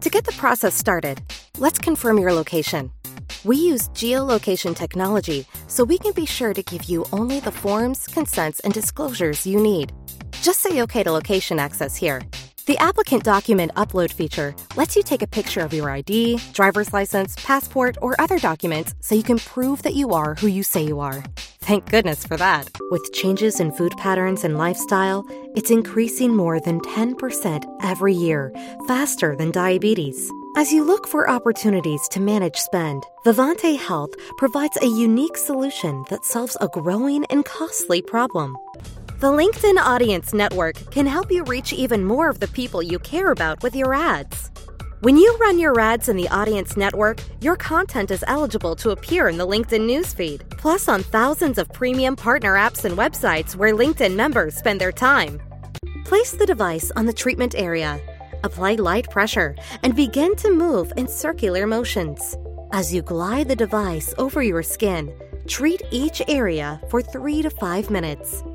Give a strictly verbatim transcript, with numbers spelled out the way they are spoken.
To get the process started, let's confirm your location. We use geolocation technology so we can be sure to give you only the forms, consents, and disclosures you need. Just say okay to location access here. The applicant document upload feature lets you take a picture of your I D, driver's license, passport, or other documents so you can prove that you are who you say you are. Thank goodness for that. With changes in food patterns and lifestyle, it's increasing more than ten percent every year, faster than diabetes. As you look for opportunities to manage spend, Vivante Health provides a unique solution that solves a growing and costly problem. The LinkedIn Audience Network can help you reach even more of the people you care about with your ads. When you run your ads in the Audience Network, your content is eligible to appear in the LinkedIn newsfeed, plus on thousands of premium partner apps and websites where LinkedIn members spend their time. Place the device on the treatment area, apply light pressure, and begin to move in circular motions. As you glide the device over your skin, treat each area for three to five minutes.